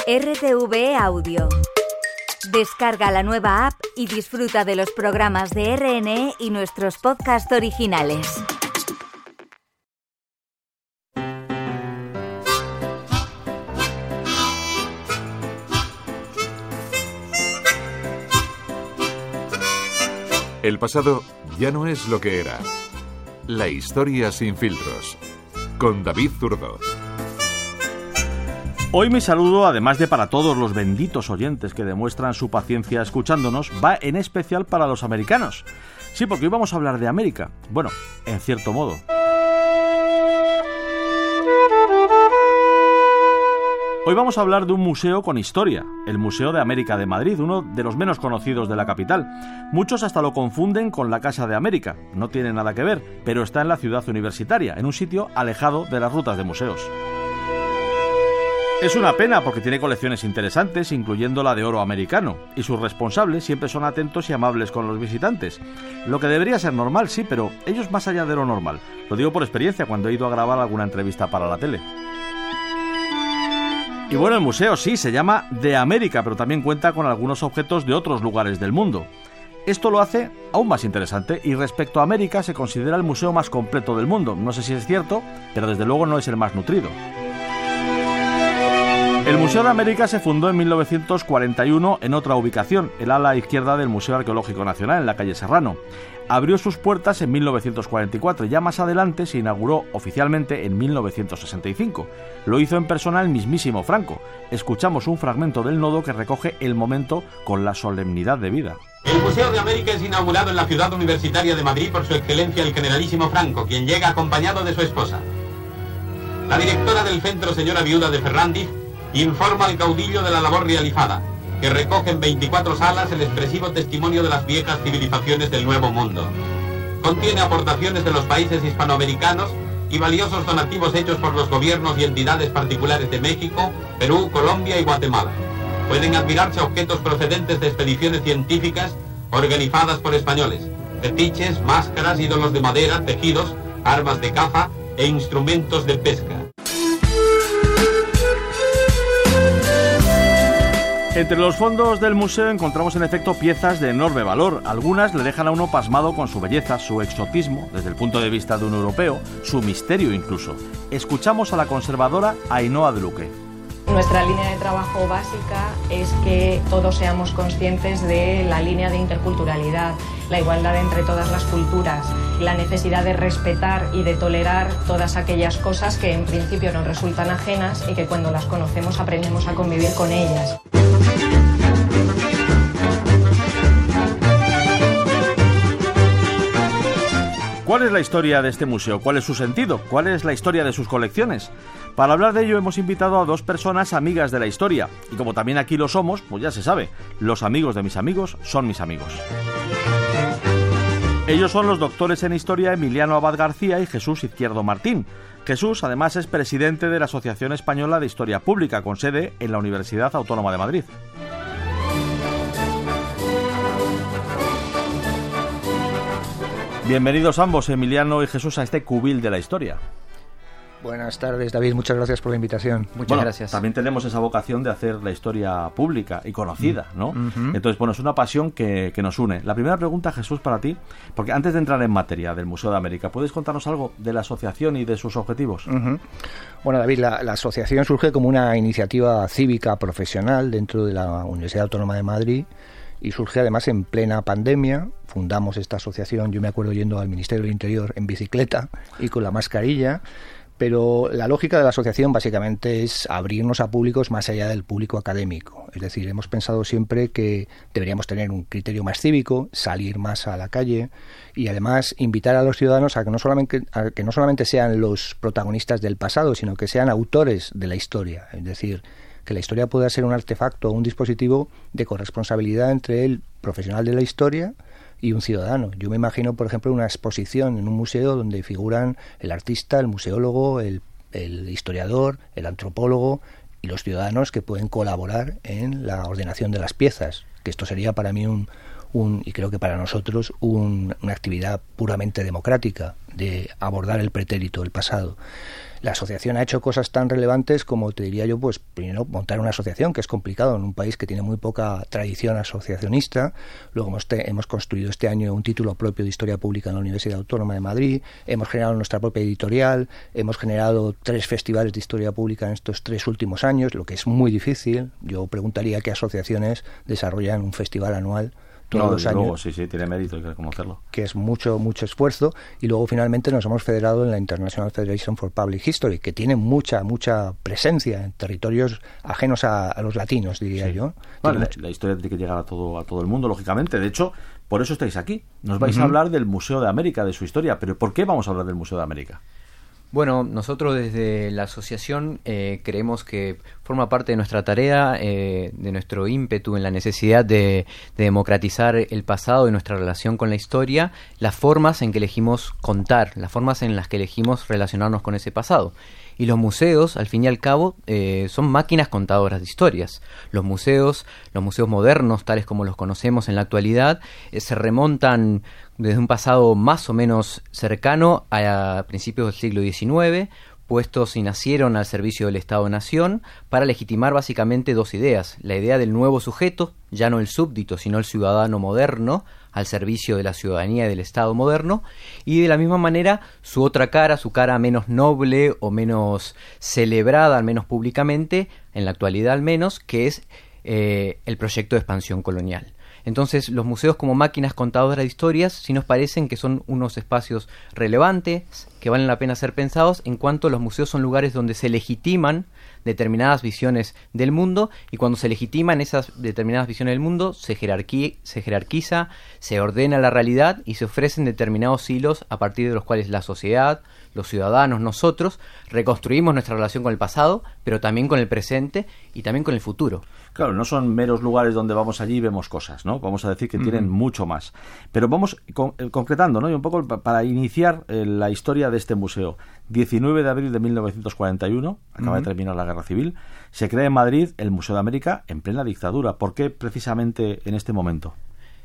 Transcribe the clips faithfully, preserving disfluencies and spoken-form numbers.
R T V E Audio. Descarga la nueva app y disfruta de los programas de R N E y nuestros podcasts originales. El pasado ya no es lo que era. La historia sin filtros. Con David Zurdo. Hoy mi saludo, además de para todos los benditos oyentes que demuestran su paciencia escuchándonos, va en especial para los americanos. Sí, porque hoy vamos a hablar de América. Bueno, en cierto modo. Hoy vamos a hablar de un museo con historia, el Museo de América de Madrid, uno de los menos conocidos de la capital. Muchos hasta lo confunden con la Casa de América. No tiene nada que ver, pero está en la ciudad universitaria, en un sitio alejado de las rutas de museos. Es una pena porque tiene colecciones interesantes, incluyendo la de oro americano, y sus responsables siempre son atentos y amables con los visitantes. Lo que debería ser normal, sí, pero ellos más allá de lo normal. Lo digo por experiencia cuando he ido a grabar alguna entrevista para la tele. Y bueno, el museo sí, se llama de América, pero también cuenta con algunos objetos de otros lugares del mundo. Esto lo hace aún más interesante, y respecto a América se considera el museo más completo del mundo. No sé si es cierto, pero desde luego no es el más nutrido. El Museo de América se fundó en mil novecientos cuarenta y uno en otra ubicación, el ala izquierda del Museo Arqueológico Nacional, en la calle Serrano. Abrió sus puertas en mil novecientos cuarenta y cuatro y ya más adelante se inauguró oficialmente en mil novecientos sesenta y cinco. Lo hizo en persona el mismísimo Franco. Escuchamos un fragmento del nodo que recoge el momento con la solemnidad debida. El Museo de América es inaugurado en la ciudad universitaria de Madrid por su excelencia el generalísimo Franco, quien llega acompañado de su esposa. La directora del centro, señora viuda de Ferrandi, informa al caudillo de la labor realizada, que recoge en veinticuatro salas el expresivo testimonio de las viejas civilizaciones del Nuevo Mundo. Contiene aportaciones de los países hispanoamericanos y valiosos donativos hechos por los gobiernos y entidades particulares de México, Perú, Colombia y Guatemala. Pueden admirarse objetos procedentes de expediciones científicas organizadas por españoles, fetiches, máscaras, ídolos de madera, tejidos, armas de caza e instrumentos de pesca. Entre los fondos del museo encontramos en efecto piezas de enorme valor. Algunas le dejan a uno pasmado con su belleza, su exotismo, desde el punto de vista de un europeo, su misterio incluso. Escuchamos a la conservadora Ainhoa de Luque. Nuestra línea de trabajo básica es que todos seamos conscientes de la línea de interculturalidad, la igualdad entre todas las culturas, la necesidad de respetar y de tolerar todas aquellas cosas que en principio nos resultan ajenas y que cuando las conocemos aprendemos a convivir con ellas. ¿Cuál es la historia de este museo? ¿Cuál es su sentido? ¿Cuál es la historia de sus colecciones? Para hablar de ello hemos invitado a dos personas amigas de la historia. Y como también aquí lo somos, pues ya se sabe, los amigos de mis amigos son mis amigos. Ellos son los doctores en Historia Emiliano Abad García y Jesús Izquierdo Martín. Jesús además es presidente de la Asociación Española de Historia Pública, con sede en la Universidad Autónoma de Madrid. Bienvenidos ambos, Emiliano y Jesús, a este cubil de la historia. Buenas tardes, David. Muchas gracias por la invitación. Muchas bueno, gracias. También tenemos esa vocación de hacer la historia pública y conocida, ¿no? Uh-huh. Entonces, bueno, es una pasión que, que nos une. La primera pregunta, Jesús, para ti, porque antes de entrar en materia del Museo de América, ¿puedes contarnos algo de la asociación y de sus objetivos? Uh-huh. Bueno, David, la, la asociación surge como una iniciativa cívica profesional dentro de la Universidad Autónoma de Madrid y surge además en plena pandemia. Fundamos esta asociación, yo me acuerdo yendo al Ministerio del Interior en bicicleta y con la mascarilla. Pero la lógica de la asociación básicamente es abrirnos a públicos más allá del público académico. Es decir, hemos pensado siempre que deberíamos tener un criterio más cívico, salir más a la calle y además invitar a los ciudadanos a que no solamente, a que no solamente sean los protagonistas del pasado, sino que sean autores de la historia. Es decir, que la historia pueda ser un artefacto o un dispositivo de corresponsabilidad entre el profesional de la historia y un ciudadano. Yo me imagino, por ejemplo, una exposición en un museo donde figuran el artista, el museólogo, el, el historiador, el antropólogo y los ciudadanos que pueden colaborar en la ordenación de las piezas, que esto sería para mí un, un, y creo que para nosotros, un, una actividad puramente democrática de abordar el pretérito, el pasado. La asociación ha hecho cosas tan relevantes como, te diría yo, pues primero montar una asociación, que es complicado en un país que tiene muy poca tradición asociacionista. Luego hemos, te, hemos construido este año un título propio de Historia Pública en la Universidad Autónoma de Madrid, hemos generado nuestra propia editorial, hemos generado tres festivales de Historia Pública en estos tres últimos años, lo que es muy difícil. Yo preguntaría qué asociaciones desarrollan un festival anual todos no, los años. Luego, sí, sí, tiene mérito, hay que reconocerlo. Que es mucho, mucho esfuerzo, y luego finalmente nos hemos federado en la International Federation for Public History, que tiene mucha, mucha presencia en territorios ajenos a, a los latinos, diría sí. yo. Bueno, la, la historia tiene que llegar a todo, a todo el mundo, lógicamente. De hecho, por eso estáis aquí. Nos vais uh-huh. a hablar del Museo de América, de su historia. Pero ¿por qué vamos a hablar del Museo de América? Bueno, nosotros desde la asociación eh, creemos que forma parte de nuestra tarea, eh, de nuestro ímpetu en la necesidad de, de democratizar el pasado y nuestra relación con la historia, las formas en que elegimos contar, las formas en las que elegimos relacionarnos con ese pasado. Y los museos, al fin y al cabo, eh, son máquinas contadoras de historias. Los museos, los museos modernos, tales como los conocemos en la actualidad, eh, se remontan desde un pasado más o menos cercano a principios del siglo diecinueve, puestos y nacieron al servicio del Estado-Nación para legitimar básicamente dos ideas: la idea del nuevo sujeto, ya no el súbdito, sino el ciudadano moderno, al servicio de la ciudadanía y del Estado moderno, y de la misma manera su otra cara, su cara menos noble o menos celebrada, al menos públicamente, en la actualidad al menos, que es eh, el proyecto de expansión colonial. Entonces, los museos como máquinas contadoras de historias sí nos parecen que son unos espacios relevantes, que valen la pena ser pensados, en cuanto los museos son lugares donde se legitiman determinadas visiones del mundo, y cuando se legitiman esas determinadas visiones del mundo, se, jerarqui- se jerarquiza, se ordena la realidad y se ofrecen determinados hilos a partir de los cuales la sociedad, los ciudadanos, nosotros, reconstruimos nuestra relación con el pasado, pero también con el presente y también con el futuro. Claro, no son meros lugares donde vamos allí y vemos cosas, ¿no? Vamos a decir que tienen mm. mucho más. Pero vamos con, eh, concretando, ¿no? Y un poco para iniciar eh, la historia de este museo. diecinueve de abril de mil novecientos cuarenta y uno, acaba mm. de terminar la Guerra Civil, se crea en Madrid el Museo de América en plena dictadura. ¿Por qué precisamente en este momento?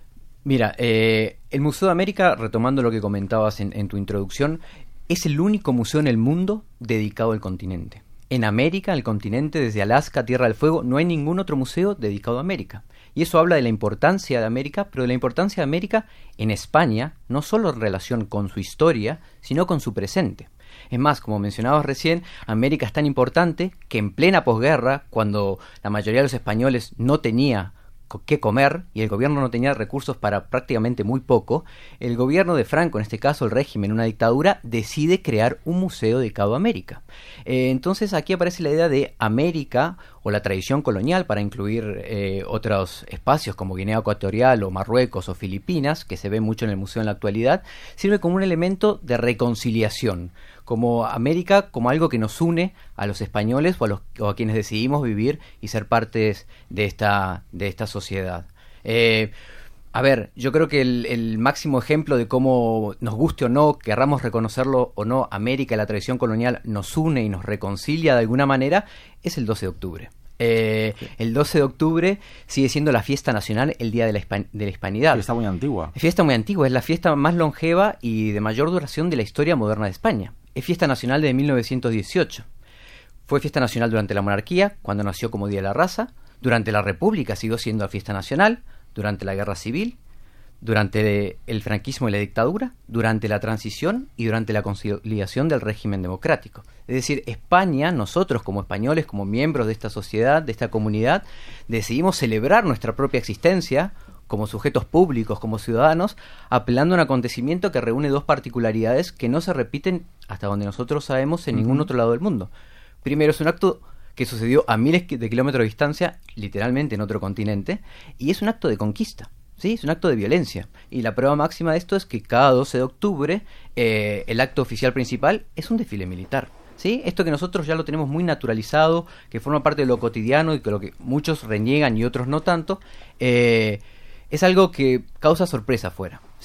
Mira, eh, el Museo de América, retomando lo que comentabas en, en tu introducción, es el único museo en el mundo dedicado al continente. En América, el continente, desde Alaska, Tierra del Fuego, no hay ningún otro museo dedicado a América. Y eso habla de la importancia de América, pero de la importancia de América en España, no solo en relación con su historia, sino con su presente. Es más, como mencionabas recién, América es tan importante que en plena posguerra, cuando la mayoría de los españoles no tenía qué comer y el gobierno no tenía recursos para prácticamente muy poco, el gobierno de Franco, en este caso el régimen, una dictadura, decide crear un museo dedicado a América. Eh, entonces aquí aparece la idea de América o la tradición colonial, para incluir eh, otros espacios como Guinea Ecuatorial o Marruecos o Filipinas, que se ve mucho en el museo en la actualidad, sirve como un elemento de reconciliación, como América como algo que nos une a los españoles o a, los, o a quienes decidimos vivir y ser partes de esta, de esta sociedad. Eh, a ver, yo creo que el, el máximo ejemplo de cómo, nos guste o no, querramos reconocerlo o no, América y la tradición colonial nos une y nos reconcilia de alguna manera, es el doce de octubre. Eh, el doce de octubre sigue siendo la fiesta nacional, el Día de la, Hispan- de la Hispanidad. Fiesta muy antigua. Fiesta muy antigua, es la fiesta más longeva y de mayor duración de la historia moderna de España. Es fiesta nacional de mil novecientos dieciocho. Fue fiesta nacional durante la monarquía, cuando nació como Día de la Raza. Durante la República siguió siendo fiesta nacional. Durante la Guerra Civil. Durante el franquismo y la dictadura. Durante la transición y durante la consolidación del régimen democrático. Es decir, España, nosotros como españoles, como miembros de esta sociedad, de esta comunidad, decidimos celebrar nuestra propia existencia como sujetos públicos, como ciudadanos, apelando a un acontecimiento que reúne dos particularidades que no se repiten, hasta donde nosotros sabemos, en uh-huh. ningún otro lado del mundo. Primero, es un acto que sucedió a miles de kilómetros de distancia, literalmente en otro continente, y es un acto de conquista, ¿sí? Es un acto de violencia. Y la prueba máxima de esto es que cada doce de octubre eh, el acto oficial principal es un desfile militar. ¿Sí? Esto que nosotros ya lo tenemos muy naturalizado, que forma parte de lo cotidiano y que lo que muchos reniegan y otros no tanto, eh, es algo que causa sorpresa afuera, ¿sí?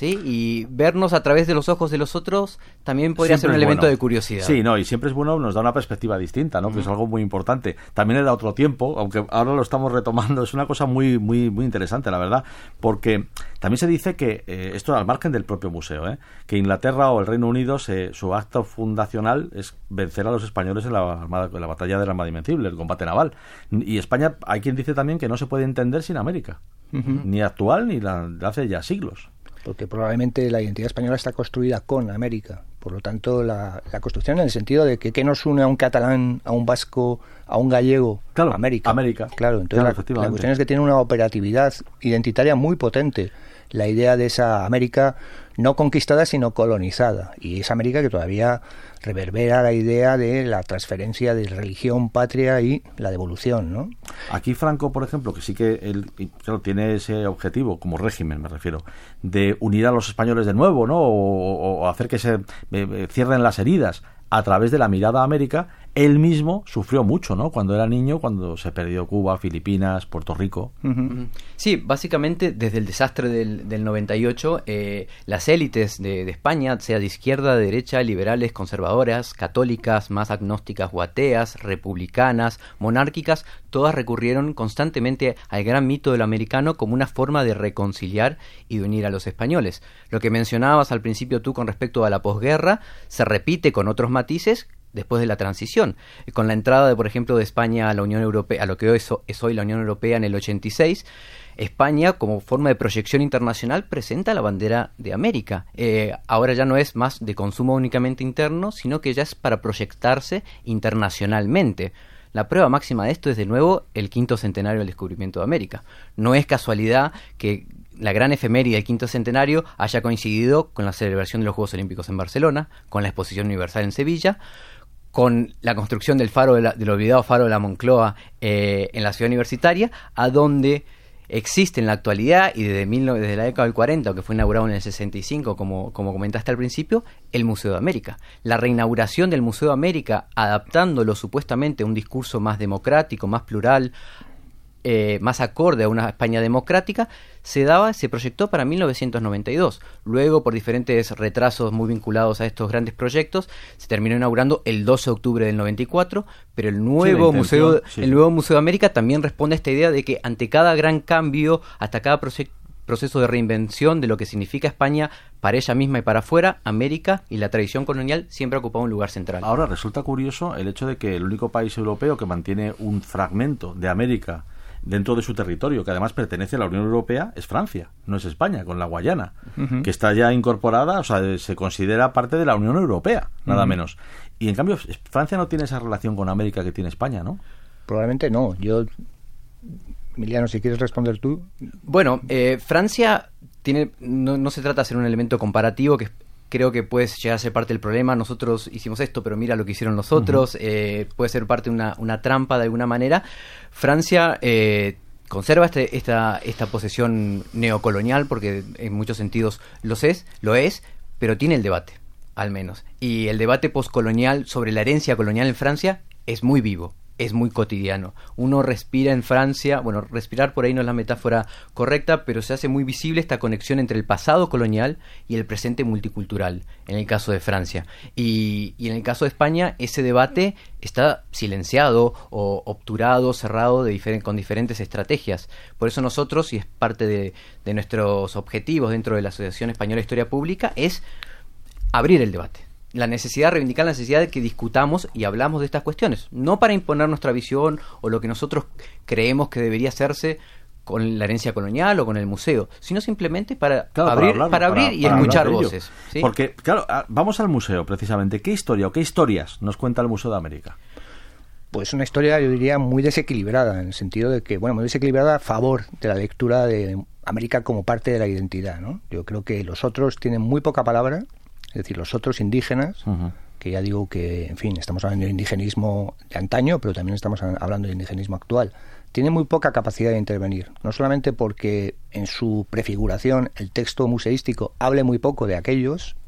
¿sí? Y vernos a través de los ojos de los otros también podría siempre ser un elemento bueno. de curiosidad. Sí, no, y siempre es bueno, nos da una perspectiva distinta, ¿no? Mm. Que es algo muy importante. También era otro tiempo, aunque ahora lo estamos retomando, es una cosa muy muy muy interesante, la verdad, porque también se dice que, eh, esto al margen del propio museo, ¿eh? Que Inglaterra o el Reino Unido, se, su acto fundacional es vencer a los españoles en la, armada, en la batalla de la Armada Invencible, el combate naval. Y España, hay quien dice también que no se puede entender sin América, uh-huh. ni actual ni la de hace ya siglos. Porque probablemente la identidad española está construida con América. Por lo tanto, la, la construcción en el sentido de que ¿qué nos une a un catalán, a un vasco, a un gallego? Claro, América. América. Claro, entonces claro, la, la cuestión es que tiene una operatividad identitaria muy potente. La idea de esa América no conquistada, sino colonizada. Y esa América que todavía reverbera la idea de la transferencia de religión, patria y la devolución, ¿no? Aquí Franco, por ejemplo, que sí que él, claro, tiene ese objetivo, como régimen me refiero, de unir a los españoles de nuevo, ¿no? O, o hacer que se eh, cierren las heridas a través de la mirada a América. Él mismo sufrió mucho, ¿no? Cuando era niño, cuando se perdió Cuba, Filipinas, Puerto Rico. Uh-huh. Sí, básicamente desde el desastre del, del noventa y ocho, eh, las élites de, de España, sea de izquierda, de derecha, liberales, conservadoras, católicas, más agnósticas o ateas, republicanas, monárquicas, todas recurrieron constantemente al gran mito del americano como una forma de reconciliar y de unir a los españoles. Lo que mencionabas al principio tú con respecto a la posguerra se repite con otros matices después de la transición, con la entrada, de, por ejemplo, de España a la Unión Europea, a lo que hoy es, es hoy la Unión Europea en el ochenta y seis, España, como forma de proyección internacional, presenta la bandera de América. Eh, ahora ya no es más de consumo únicamente interno, sino que ya es para proyectarse internacionalmente. La prueba máxima de esto es, de nuevo, el quinto centenario del descubrimiento de América. No es casualidad que la gran efeméride del quinto centenario haya coincidido con la celebración de los Juegos Olímpicos en Barcelona, con la Exposición Universal en Sevilla, con la construcción del faro de la, del olvidado faro de la Moncloa eh, en la ciudad universitaria, a donde existe en la actualidad y desde, mil, desde la década del cuarenta, que fue inaugurado en el sesenta y cinco, como, como comentaste al principio, el Museo de América. La reinauguración del Museo de América, adaptándolo supuestamente a un discurso más democrático, más plural, Eh, más acorde a una España democrática, se daba, se proyectó para mil novecientos noventa y dos. Luego, por diferentes retrasos muy vinculados a estos grandes proyectos, se terminó inaugurando el doce de octubre del noventa y cuatro, pero el nuevo sí, museo, sí. el nuevo Museo de América también responde a esta idea de que ante cada gran cambio, hasta cada proce- proceso de reinvención de lo que significa España para ella misma y para afuera, América y la tradición colonial siempre ha ocupado un lugar central. Ahora resulta curioso el hecho de que el único país europeo que mantiene un fragmento de América dentro de su territorio, que además pertenece a la Unión Europea, es Francia, no es España, con la Guayana, uh-huh. que está ya incorporada, o sea, se considera parte de la Unión Europea, nada uh-huh. menos. Y en cambio, Francia no tiene esa relación con América que tiene España, ¿no? Probablemente no. Yo, Emiliano, si quieres responder tú. Bueno, eh, Francia tiene, no, no se trata de hacer un elemento comparativo que creo que puede llegar a ser parte del problema. Nosotros hicimos esto, pero mira lo que hicieron los otros. Uh-huh. Eh, puede ser parte de una, una trampa de alguna manera. Francia eh, conserva este, esta, esta posesión neocolonial, porque en muchos sentidos lo es, lo es, pero tiene el debate, al menos. Y el debate postcolonial sobre la herencia colonial en Francia es muy vivo. Es muy cotidiano. Uno respira en Francia, bueno, respirar por ahí no es la metáfora correcta, pero se hace muy visible esta conexión entre el pasado colonial y el presente multicultural, en el caso de Francia. Y, y en el caso de España, ese debate está silenciado o obturado, cerrado de difer- con diferentes estrategias. Por eso nosotros, y es parte de, de nuestros objetivos dentro de la Asociación Española de Historia Pública, es abrir el debate. La necesidad, reivindicar la necesidad de que discutamos y hablamos de estas cuestiones, no para imponer nuestra visión o lo que nosotros creemos que debería hacerse con la herencia colonial o con el museo, sino simplemente para claro, abrir, para, hablar, para abrir para, y para escuchar voces. ¿Sí? Porque, claro, vamos al museo precisamente. ¿Qué historia o qué historias nos cuenta el Museo de América? Pues una historia, yo diría, muy desequilibrada, en el sentido de que, bueno, muy desequilibrada a favor de la lectura de América como parte de la identidad, ¿no? Yo creo que los otros tienen muy poca palabra. Es decir, los otros indígenas, uh-huh. que ya digo que, en fin, estamos hablando de indigenismo de antaño, pero también estamos hablando de indigenismo actual, tienen muy poca capacidad de intervenir. No solamente porque en su prefiguración el texto museístico hable muy poco de aquellos,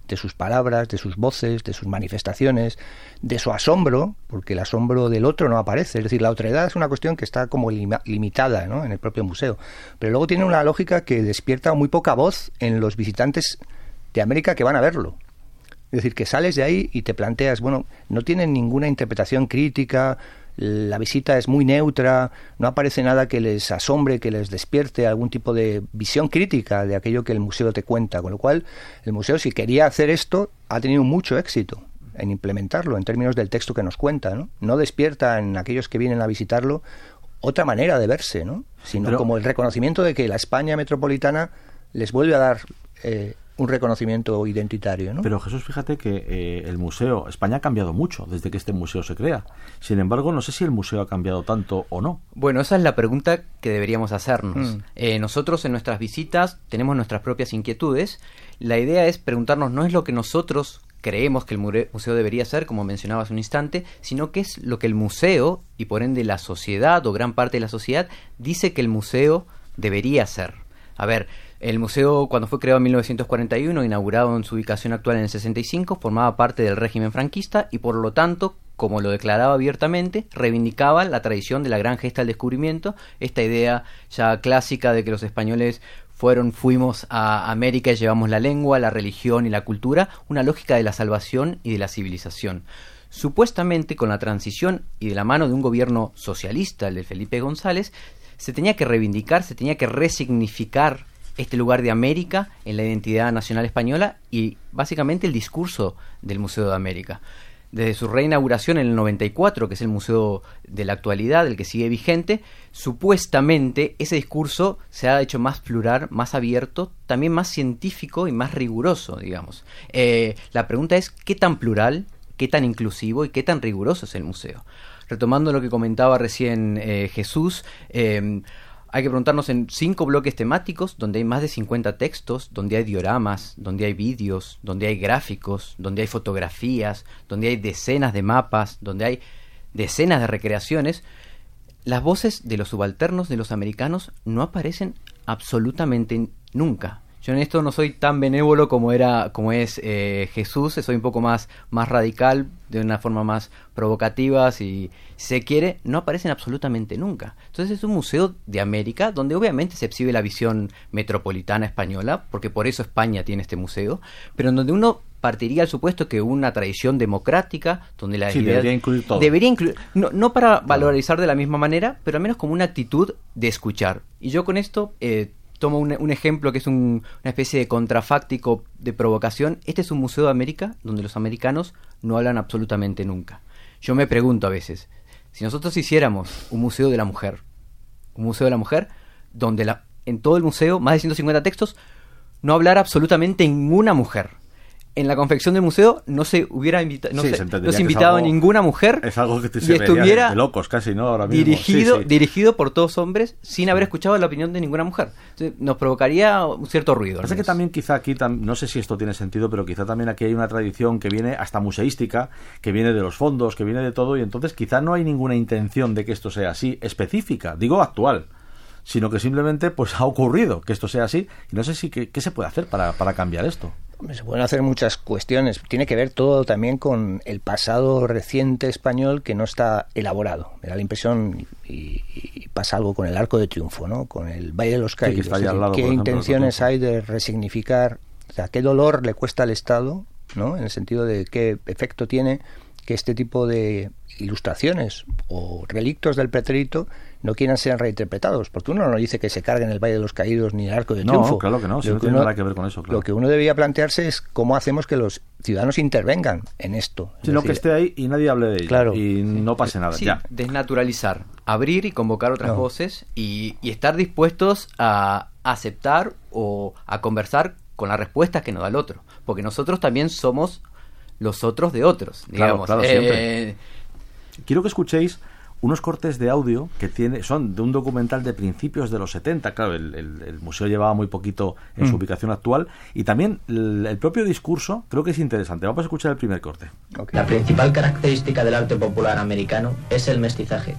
de sus palabras, de sus voces, de sus manifestaciones, de su asombro, porque el asombro del otro no aparece. Es decir, la otredad es una cuestión que está como lim- limitada, ¿no?, en el propio museo. Pero luego tiene una lógica que despierta muy poca voz en los visitantes de América que van a verlo. Es decir, que sales de ahí y te planteas, bueno, no tienen ninguna interpretación crítica, la visita es muy neutra, no aparece nada que les asombre, que les despierte algún tipo de visión crítica de aquello que el museo te cuenta, con lo cual el museo, si quería hacer esto, ha tenido mucho éxito en implementarlo en términos del texto que nos cuenta, ¿no? No despierta en aquellos que vienen a visitarlo otra manera de verse, ¿no?, sino Pero... como el reconocimiento de que la España metropolitana les vuelve a dar eh, un reconocimiento identitario, ¿no? Pero Jesús, fíjate que eh, el museo, España ha cambiado mucho desde que este museo se crea. Sin embargo, no sé si el museo ha cambiado tanto o no. Bueno, esa es la pregunta que deberíamos hacernos. Mm. Eh, nosotros en nuestras visitas tenemos nuestras propias inquietudes. La idea es preguntarnos, no es lo que nosotros creemos que el museo debería ser, como mencionaba hace un instante, sino que es lo que el museo, y por ende la sociedad o gran parte de la sociedad, dice que el museo debería ser. A ver, el museo, cuando fue creado en mil novecientos cuarenta y uno, inaugurado en su ubicación actual en el sesenta y cinco, formaba parte del régimen franquista y por lo tanto, como lo declaraba abiertamente, reivindicaba la tradición de la gran gesta del descubrimiento, esta idea ya clásica de que los españoles fueron, fuimos a América y llevamos la lengua, la religión y la cultura, una lógica de la salvación y de la civilización. Supuestamente, con la transición y de la mano de un gobierno socialista, el de Felipe González, se tenía que reivindicar, se tenía que resignificar este lugar de América en la identidad nacional española y básicamente el discurso del Museo de América. Desde su reinauguración en el noventa y cuatro, que es el museo de la actualidad, el que sigue vigente, supuestamente ese discurso se ha hecho más plural, más abierto, también más científico y más riguroso, digamos. Eh, la pregunta es, ¿qué tan plural, qué tan inclusivo y qué tan riguroso es el museo? Retomando lo que comentaba recién eh, Jesús, eh, hay que preguntarnos en cinco bloques temáticos donde hay más de cincuenta textos, donde hay dioramas, donde hay vídeos, donde hay gráficos, donde hay fotografías, donde hay decenas de mapas, donde hay decenas de recreaciones. Las voces de los subalternos de los americanos no aparecen absolutamente nunca. Yo en esto no soy tan benévolo como era, como es eh, Jesús, soy un poco más, más radical, de una forma más provocativa, si, si se quiere, no aparecen absolutamente nunca. Entonces es un museo de América, donde obviamente se exhibe la visión metropolitana española, porque por eso España tiene este museo, pero en donde uno partiría al supuesto que una tradición democrática, donde la sí, idea debería incluir todo. Debería incluir, no, no para valorizar de la misma manera, pero al menos como una actitud de escuchar. Y yo con esto... Eh, Tomo un, un ejemplo que es un, una especie de contrafáctico de provocación. Este es un museo de América donde los americanos no hablan absolutamente nunca. Yo me pregunto a veces, si nosotros hiciéramos un museo de la mujer, un museo de la mujer, donde la, en todo el museo, más de ciento cincuenta textos, no hablara absolutamente ninguna mujer. En la confección del museo no se hubiera invita- no sí, se, se no se invitado algo, ninguna mujer es algo que te y estuviera de locos casi, ¿no? Ahora mismo. Dirigido, sí, sí. dirigido por todos hombres sin haber escuchado la opinión de ninguna mujer. Entonces, nos provocaría un cierto ruido. Parece que también quizá aquí, tam- no sé si esto tiene sentido, pero quizá también aquí hay una tradición que viene hasta museística, que viene de los fondos, que viene de todo, y entonces quizá no hay ninguna intención de que esto sea así, específica, digo actual, sino que simplemente pues ha ocurrido que esto sea así, y no sé si qué, qué se puede hacer para, para cambiar esto. Se pueden hacer muchas cuestiones. Tiene que ver todo también con el pasado reciente español que no está elaborado. Me da la impresión, y, y pasa algo con el Arco de Triunfo, ¿no? Con el Valle de los Caídos. Sí, que está ahí al lado, ¿qué por ejemplo, intenciones hay de resignificar? O sea, ¿qué dolor le cuesta al Estado, ¿no? En el sentido de qué efecto tiene que este tipo de ilustraciones o relictos del pretérito no quieran ser reinterpretados, porque uno no dice que se carguen el Valle de los Caídos ni el Arco de Triunfo. No, claro que no, si no tiene nada que ver con eso. Claro. Lo que uno debía plantearse es cómo hacemos que los ciudadanos intervengan en esto. Sino que esté ahí y nadie hable de ello, claro, y no pase nada. Sí, ya. Desnaturalizar, abrir y convocar otras no. voces y, y estar dispuestos a aceptar o a conversar con las respuestas que nos da el otro, porque nosotros también somos los otros de otros, digamos. Claro, claro, siempre. Eh, Quiero que escuchéis unos cortes de audio que tiene, son de un documental de principios de los setenta. Claro, el, el, el museo llevaba muy poquito en mm. su ubicación actual, y también el, el propio discurso creo que es interesante. Vamos a escuchar el primer corte. Okay. La principal característica del arte popular americano es el mestizaje,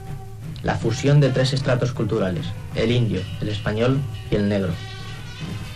la fusión de tres estratos culturales: el indio, el español y el negro.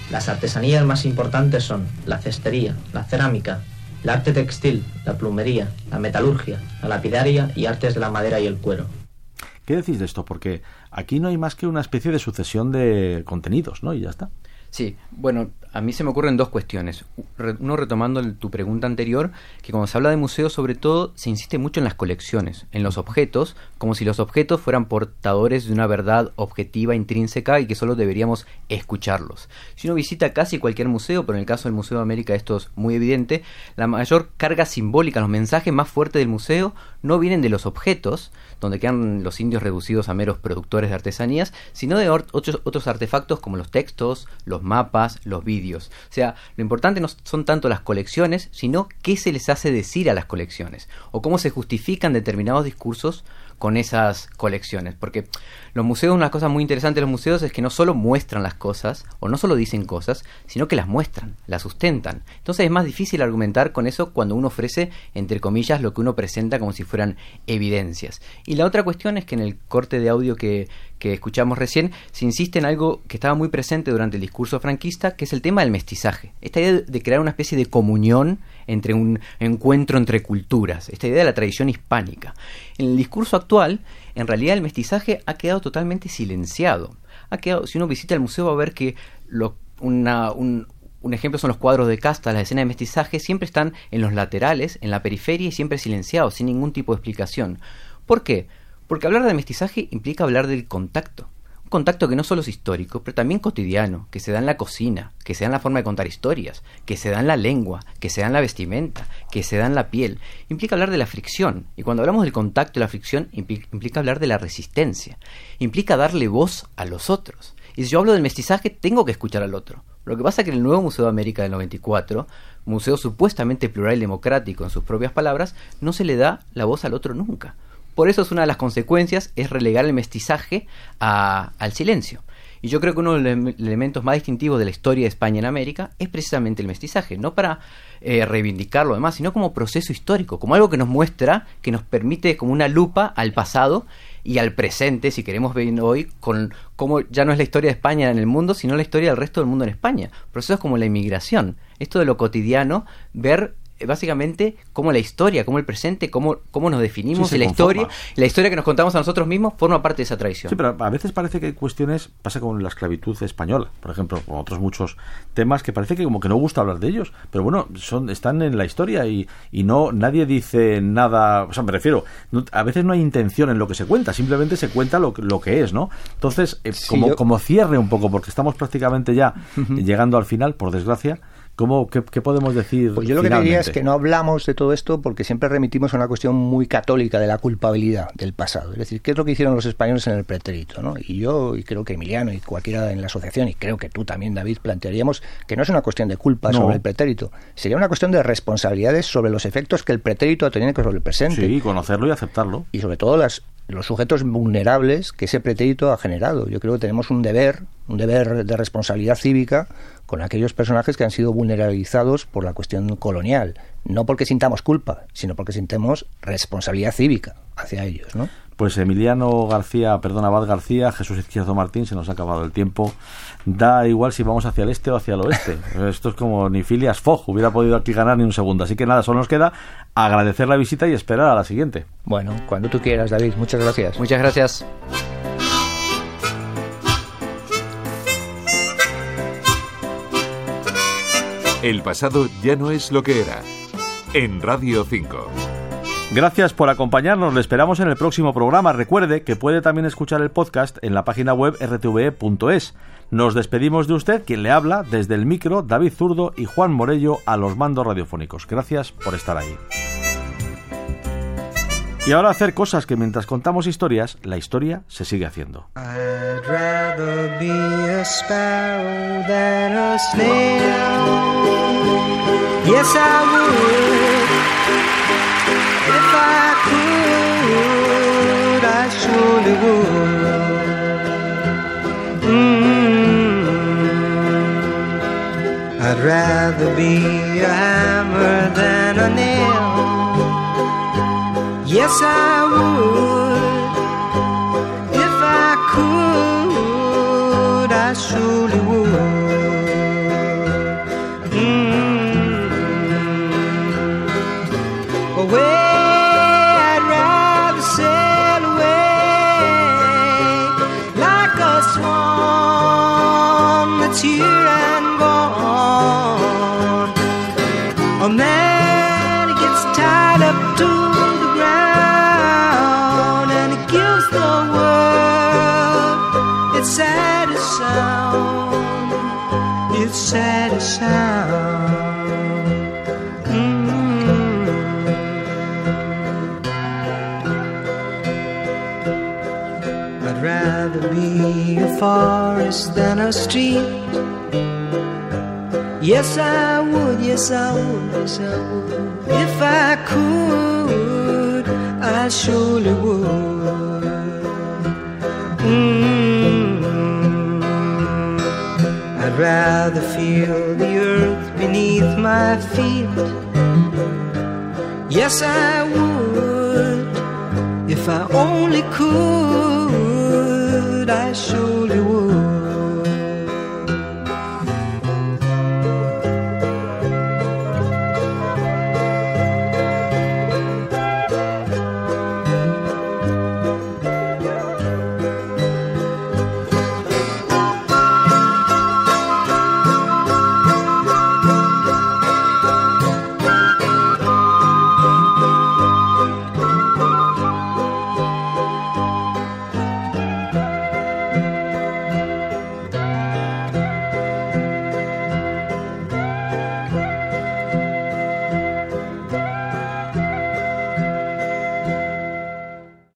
Las artesanías más importantes son la cestería, la cerámica, el arte textil, la plumería, la metalurgia, la lapidaria y artes de la madera y el cuero. ¿Qué decís de esto? Porque aquí no hay más que una especie de sucesión de contenidos, ¿no? Y ya está. Sí, bueno, a mí se me ocurren dos cuestiones. Uno, retomando tu pregunta anterior, que cuando se habla de museos, sobre todo, se insiste mucho en las colecciones, en los objetos, como si los objetos fueran portadores de una verdad objetiva, intrínseca, y que solo deberíamos escucharlos. Si uno visita casi cualquier museo, pero en el caso del Museo de América esto es muy evidente, la mayor carga simbólica, los mensajes más fuertes del museo, no vienen de los objetos, donde quedan los indios reducidos a meros productores de artesanías, sino de otros, otros artefactos como los textos, los mapas, los vídeos. O sea, lo importante no son tanto las colecciones, sino qué se les hace decir a las colecciones, o cómo se justifican determinados discursos con esas colecciones, porque los museos, una cosa muy interesante de los museos es que no solo muestran las cosas, o no solo dicen cosas, sino que las muestran, las sustentan. Entonces es más difícil argumentar con eso cuando uno ofrece, entre comillas, lo que uno presenta como si fueran evidencias. Y la otra cuestión es que en el corte de audio que, que escuchamos recién, se insiste en algo que estaba muy presente durante el discurso franquista, que es el tema del mestizaje. Esta idea de crear una especie de comunión entre un encuentro entre culturas, esta idea de la tradición hispánica. En el discurso actual, en realidad el mestizaje ha quedado totalmente silenciado. Ha quedado, si uno visita el museo va a ver que lo, una, un, un ejemplo son los cuadros de casta, las escenas de mestizaje siempre están en los laterales, en la periferia y siempre silenciados, sin ningún tipo de explicación. ¿Por qué? Porque hablar de mestizaje implica hablar del contacto. Un contacto que no solo es histórico, pero también cotidiano, que se da en la cocina, que se da en la forma de contar historias, que se da en la lengua, que se da en la vestimenta, que se da en la piel. Implica hablar de la fricción, y cuando hablamos del contacto y la fricción, implica, implica hablar de la resistencia. Implica darle voz a los otros. Y si yo hablo del mestizaje, tengo que escuchar al otro. Lo que pasa es que en el nuevo Museo de América del noventa y cuatro, museo supuestamente plural y democrático en sus propias palabras, no se le da la voz al otro nunca. Por eso es una de las consecuencias, es relegar el mestizaje a, al silencio. Y yo creo que uno de los elementos más distintivos de la historia de España en América es precisamente el mestizaje, no para eh, reivindicar lo demás, sino como proceso histórico, como algo que nos muestra, que nos permite como una lupa al pasado y al presente, si queremos ver hoy, con cómo ya no es la historia de España en el mundo, sino la historia del resto del mundo en España. Procesos como la inmigración, esto de lo cotidiano, ver básicamente cómo la historia, cómo el presente, cómo, cómo nos definimos, sí, y la historia, la historia que nos contamos a nosotros mismos forma parte de esa tradición. Sí, pero a veces parece que hay cuestiones, pasa con la esclavitud española, por ejemplo, con otros muchos temas que parece que como que no gusta hablar de ellos, pero bueno, son están en la historia y, y no nadie dice nada, o sea, me refiero, no, a veces no hay intención en lo que se cuenta, simplemente se cuenta lo, lo que es, ¿no? Entonces, eh, sí, como, yo... como cierre un poco, porque estamos prácticamente ya uh-huh. llegando al final, por desgracia. ¿Cómo, qué, ¿Qué podemos decir? Pues yo lo finalmente? que diría es que no hablamos de todo esto porque siempre remitimos a una cuestión muy católica de la culpabilidad del pasado. Es decir, ¿qué es lo que hicieron los españoles en el pretérito, ¿no? Y yo, y creo que Emiliano y cualquiera en la asociación, y creo que tú también, David, plantearíamos que no es una cuestión de culpa no. sobre el pretérito. Sería una cuestión de responsabilidades sobre los efectos que el pretérito ha tenido sobre el presente. Sí, conocerlo y aceptarlo. Y sobre todo las... los sujetos vulnerables que ese pretérito ha generado. Yo creo que tenemos un deber, un deber de responsabilidad cívica con aquellos personajes que han sido vulnerabilizados por la cuestión colonial. No porque sintamos culpa, sino porque sintamos responsabilidad cívica hacia ellos, ¿no? Pues Emiliano García, perdón, Abad García, Jesús Izquierdo Martín, se nos ha acabado el tiempo. Da igual si vamos hacia el este o hacia el oeste. Esto es como ni Phileas Fogg hubiera podido aquí ganar ni un segundo. Así que nada, solo nos queda agradecer la visita y esperar a la siguiente. Bueno, cuando tú quieras, David. Muchas gracias. Muchas gracias. El pasado ya no es lo que era. En Radio cinco. Gracias por acompañarnos, le esperamos en el próximo programa. Recuerde que puede también escuchar el podcast en la página web erre te ve e punto es. Nos despedimos de usted, quien le habla, desde el micro, David Zurdo y Juan Morello a los mandos radiofónicos. Gracias por estar ahí. Y ahora hacer cosas que mientras contamos historias, la historia se sigue haciendo. I'd rather be a sparrow than a snail. Yes, I would. If I could, I surely would. Mm-hmm. I'd rather be a hammer than a nail. Yes, I would. If I could, I surely would. world, it's sad as sound, it's sad as sound. I'd rather be a forest than a street. Yes, I would, yes, I would, yes, I would. If I could, I surely would. Mm. I'd rather feel the earth beneath my feet. Yes, I would. If I only could, I should.